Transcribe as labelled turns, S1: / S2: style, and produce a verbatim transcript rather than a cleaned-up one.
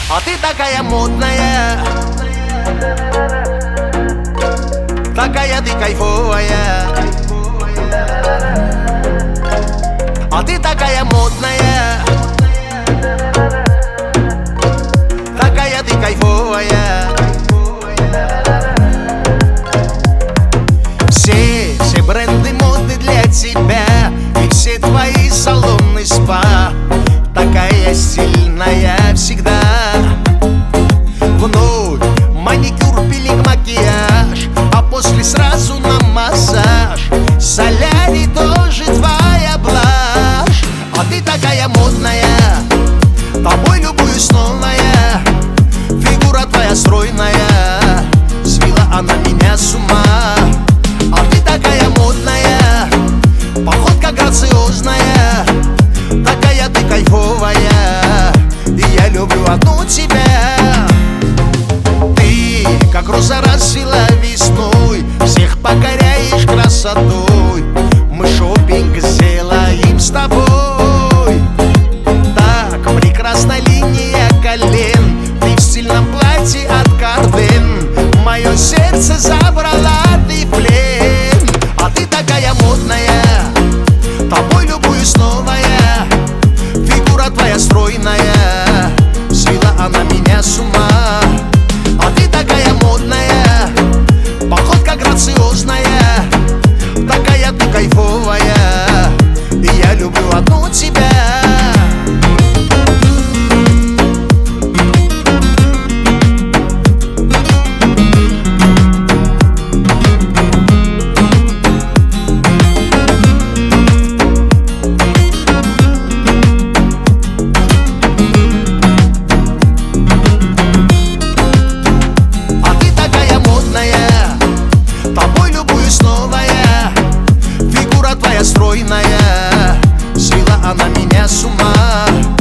S1: А ты такая модная, такая ты кайфовая. А ты такая модная, такая ты кайфовая. Все, все бренды моды для тебя, и все твои салоны спа. Такая сильная всегда. Вновь маникюр, пилинг, макияж, а после сразу на массаж. Солярий тоже твоя блажь. А ты такая модная, тобой любуюсь новая. Фигура твоя стройная, свила она меня с ума. А ты такая модная, походка грациозная, такая ты кайфовая, и я люблю одну тебя. Ты, как роза расцвела весной, всех покоряешь красотой. Мы шопинг сделаем с тобой. Так, прекрасна линия колен, ты в стильном платье от Карден. Мое сердце забрала ты в плен. А ты такая модная, тобой любуюсь новая. Фигура твоя стройная, свила она меня с ума. А ты такая модная, походка грациозная, такая ты кайфовая, и я люблю одну тебя. Тобой любуюсь новая, фигура твоя стройная, свила она меня с ума.